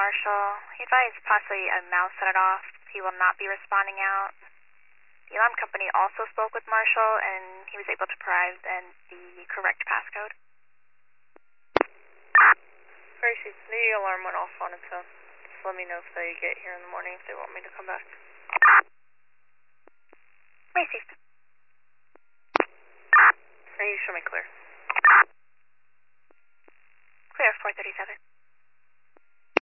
Marshall. He advised possibly a mouse set it off. He will not be responding out. The alarm company also spoke with Marshall, and he was able to provide them the correct passcode. Gracie, the alarm went off on its own. Just let me know if they get here in the morning if they want me to come back. Received.